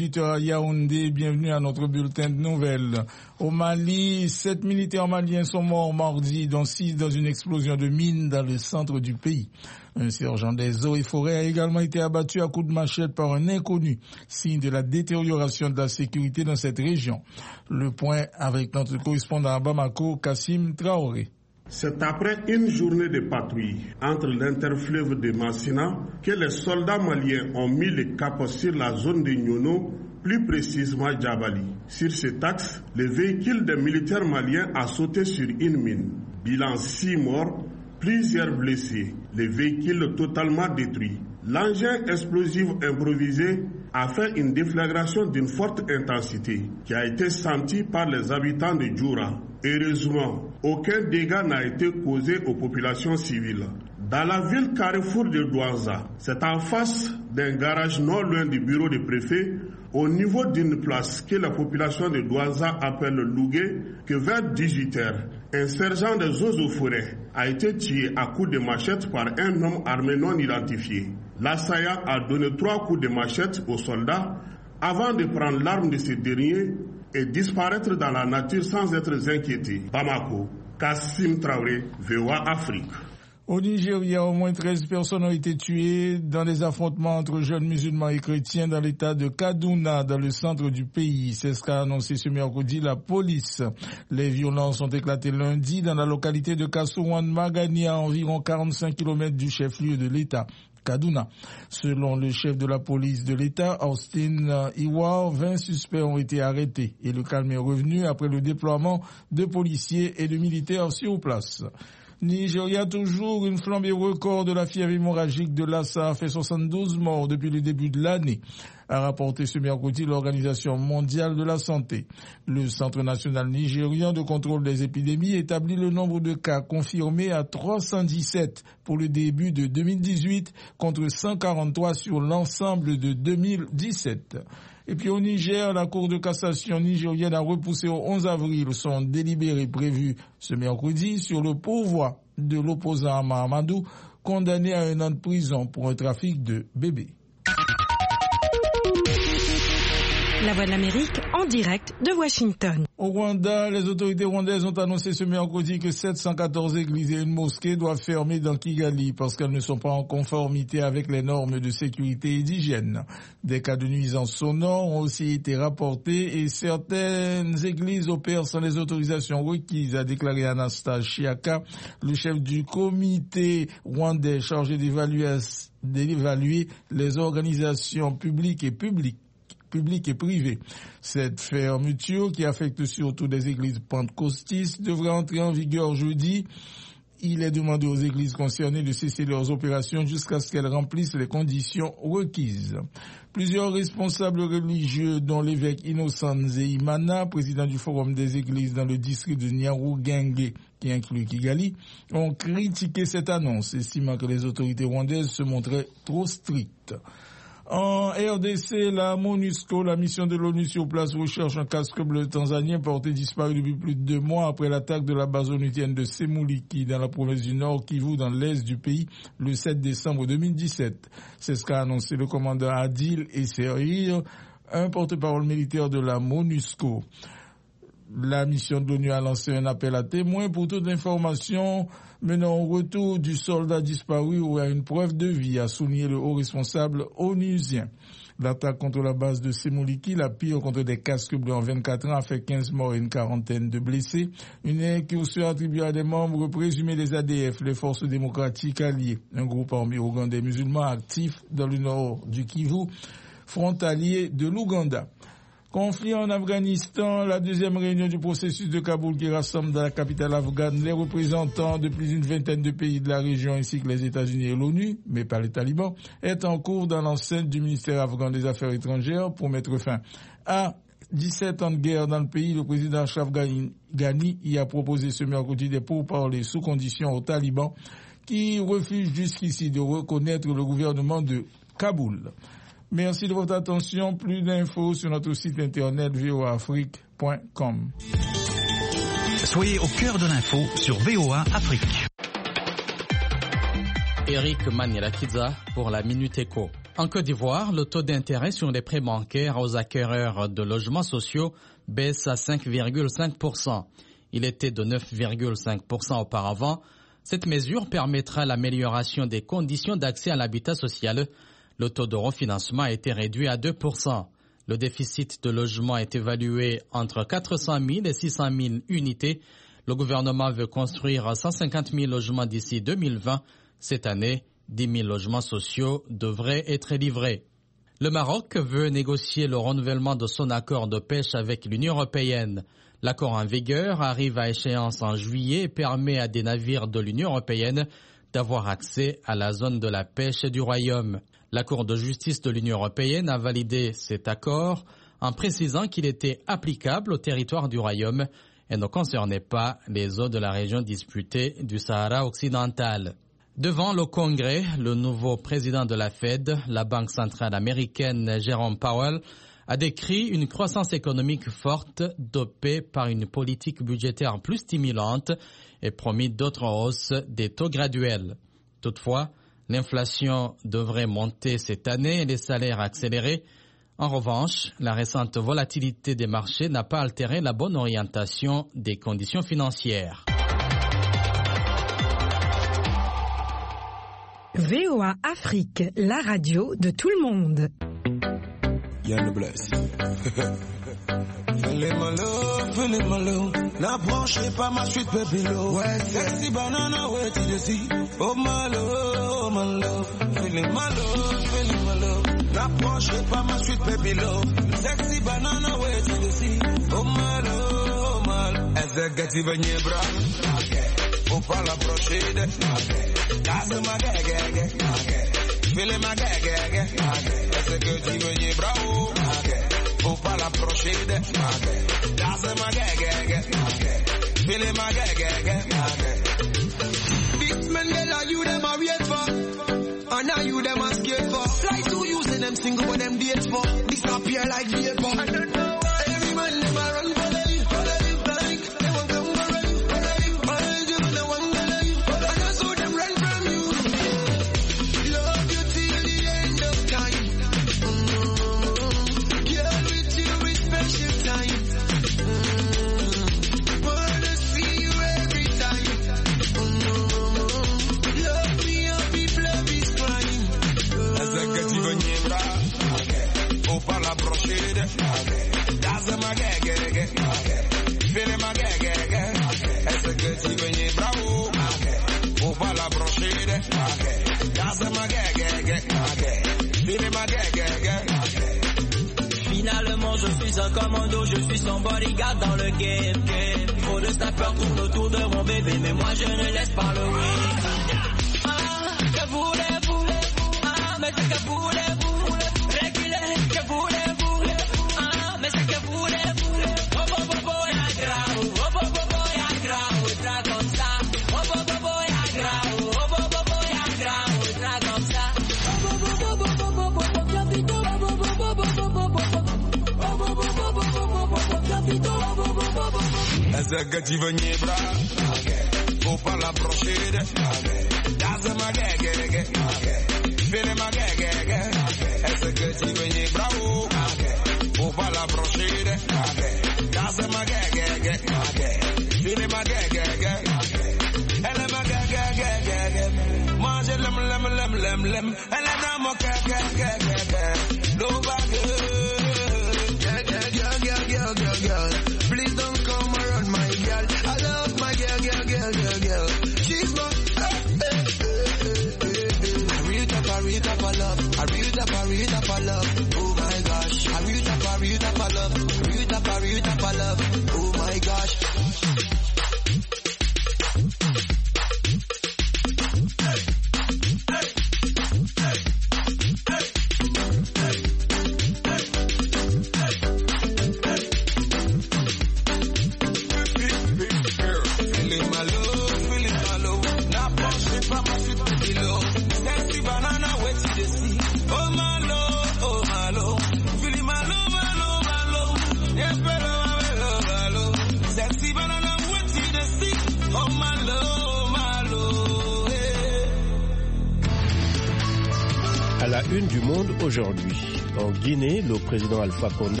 18h à Yaoundé. Bienvenue à notre bulletin de nouvelles. Au Mali, 7 militaires maliens sont morts mardi, dont 6 dans une explosion de mine dans le centre du pays. Un sergent des eaux et forêts a également été abattu à coups de machette par un inconnu, signe de la détérioration de la sécurité dans cette région. Le point avec notre correspondant à Bamako, Kassim Traoré. C'est après une journée de patrouille entre l'interfleuve de Massina que les soldats maliens ont mis le cap sur la zone de Nyono, plus précisément Djabali. Sur cet axe, le véhicule des militaires maliens a sauté sur une mine. Bilan 6 morts, plusieurs blessés, le véhicule totalement détruit. L'engin explosif improvisé a fait une déflagration d'une forte intensité qui a été sentie par les habitants de Djoura. Heureusement, aucun dégât n'a été causé aux populations civiles. Dans la ville carrefour de Douanza, c'est en face d'un garage non loin du bureau du préfet, au niveau d'une place que la population de Douanza appelle Lougué, que vers 18h, un sergent des eaux et forêts a été tué à coups de machette par un homme armé non identifié. L'assaillant a donné 3 coups de machette aux soldats avant de prendre l'arme de ces derniers et disparaître dans la nature sans être inquiété. Bamako, Kassim Traoré, VOA Afrique. Au Nigeria, au moins 13 personnes ont été tuées dans des affrontements entre jeunes musulmans et chrétiens dans l'état de Kaduna, dans le centre du pays. C'est ce qu'a annoncé ce mercredi la police. Les violences ont éclaté lundi dans la localité de Kasuwan Magani, à environ 45 km du chef-lieu de l'état, Kaduna. Selon le chef de la police de l'État, Austin Iwar, 20 suspects ont été arrêtés et le calme est revenu après le déploiement de policiers et de militaires sur place. Nigeria, toujours une flambée record de la fièvre hémorragique de Lassa a fait 72 morts depuis le début de l'année, a rapporté ce mercredi l'Organisation mondiale de la santé. Le Centre national nigérian de contrôle des épidémies établit le nombre de cas confirmés à 317 pour le début de 2018 contre 143 sur l'ensemble de 2017. Et puis au Niger, la Cour de cassation nigérienne a repoussé au 11 avril son délibéré prévu ce mercredi sur le pourvoi de l'opposant Mahamadou, condamné à 1 an de prison pour un trafic de bébés. La Voix de l'Amérique en direct de Washington. Au Rwanda, les autorités rwandaises ont annoncé ce mercredi que 714 églises et une mosquée doivent fermer dans Kigali parce qu'elles ne sont pas en conformité avec les normes de sécurité et d'hygiène. Des cas de nuisances sonores ont aussi été rapportés et certaines églises opèrent sans les autorisations requises, a déclaré Anastase Chiaka, le chef du comité rwandais chargé d'évaluer les organisations publiques et privées. Cette fermeture, qui affecte surtout des églises pentecôtistes, devrait entrer en vigueur jeudi. Il est demandé aux églises concernées de cesser leurs opérations jusqu'à ce qu'elles remplissent les conditions requises. Plusieurs responsables religieux, dont l'évêque Innocent Nzeyimana, président du Forum des églises dans le district de Nyarugenge, qui inclut Kigali, ont critiqué cette annonce, estimant que les autorités rwandaises se montraient trop strictes. En RDC, la MONUSCO, la mission de l'ONU sur place, recherche un casque bleu tanzanien porté disparu depuis plus de 2 mois après l'attaque de la base onusienne de Semuliki dans la province du Nord Kivu dans l'est du pays le 7 décembre 2017. C'est ce qu'a annoncé le commandant Adil Esserir, un porte-parole militaire de la MONUSCO. La mission de l'ONU a lancé un appel à témoins pour toute information menant au retour du soldat disparu ou à une preuve de vie, a souligné le haut responsable onusien. L'attaque contre la base de Semuliki, la pire contre des casques bleus en 24 ans, a fait 15 morts et une quarantaine de blessés. Une incursion attribuée à des membres présumés des ADF, les forces démocratiques alliées, un groupe armé ougandais musulman actif dans le nord du Kivu, frontalier de l'Ouganda. Conflit en Afghanistan, la 2e réunion du processus de Kaboul qui rassemble dans la capitale afghane les représentants de plus d'une vingtaine de pays de la région ainsi que les États-Unis et l'ONU, mais pas les talibans, est en cours dans l'enceinte du ministère afghan des Affaires étrangères pour mettre fin à 17 ans de guerre dans le pays. Le président Ashraf Ghani y a proposé ce mercredi des pourparlers sous condition aux talibans qui refusent jusqu'ici de reconnaître le gouvernement de Kaboul. Merci de votre attention. Plus d'infos sur notre site internet voaafrique.com. Soyez au cœur de l'info sur VOA Afrique. Eric Maniela-Kiza pour la Minute Éco. En Côte d'Ivoire, le taux d'intérêt sur les prêts bancaires aux acquéreurs de logements sociaux baisse à 5,5%. Il était de 9,5% auparavant. Cette mesure permettra l'amélioration des conditions d'accès à l'habitat social. Le taux de refinancement a été réduit à 2%. Le déficit de logement est évalué entre 400 000 et 600 000 unités. Le gouvernement veut construire 150 000 logements d'ici 2020. Cette année, 10 000 logements sociaux devraient être livrés. Le Maroc veut négocier le renouvellement de son accord de pêche avec l'Union européenne. L'accord en vigueur arrive à échéance en juillet et permet à des navires de l'Union européenne d'avoir accès à la zone de la pêche du Royaume. La Cour de justice de l'Union européenne a validé cet accord en précisant qu'il était applicable au territoire du Royaume et ne concernait pas les eaux de la région disputée du Sahara occidental. Devant le Congrès, le nouveau président de la Fed, la Banque centrale américaine, Jerome Powell, a décrit une croissance économique forte dopée par une politique budgétaire plus stimulante et promis d'autres hausses des taux graduels. Toutefois, l'inflation devrait monter cette année et les salaires accélérer. En revanche, la récente volatilité des marchés n'a pas altéré la bonne orientation des conditions financières. VOA Afrique, la radio de tout le monde. Yann Bless. Feeling my love. N'a branchez pas ma suite baby low. Ouais, sexy banana, ouais, tu le sais. Oh my love. Feeling my love. N'a branchez pas ma suite baby low. Sexy banana, ouais, tu le sais. Oh my love. Est-ce que tu veux n'y bras? Faut pas l'approcher de. Casse ma gaga. Feeling ma gaga. Est-ce que tu veux n'y bras? Faut pas l'approcher de. Casse ma gaga. Feeling ma gaga. This man girl are you them a wait for? And now you them a scared for? Fly to using them single when them date for. Disappear like vapor. I don't know why every man them a run for the leave. They won't come for run. Finalement je suis un commando, je suis son bodyguard dans le game. Trop de snappers tournent autour de mon bébé, mais moi je ne laisse pas le win. Que voulez-vous? Mais c'est que voulez-vous? Réguler, que voulez-vous? Mais c'est que voulez-vous? Ya grau, ya grau, tra comme ça. Ya grau, ya grau, tra comme ça. Est-ce que tu veux n'y bras? Faut pas l'approcher de. Casse ma gaga. Feeling ma gaga. Est-ce que tu veux n'y bras? Faut pas l'approcher de. Casse ma gaga. Feeling ma gaga. Elle est ma gaga. Moi je l'aime. Elle est dans mon gaga. No bag. Girl. Please don't come around my girl. I love my girl. She's my I real top of love. I real top of love. Oh my gosh. I real top of love. Real top of love. Oh my gosh. Sexy une du Monde aujourd'hui. En Guinée, le président Alpha Condé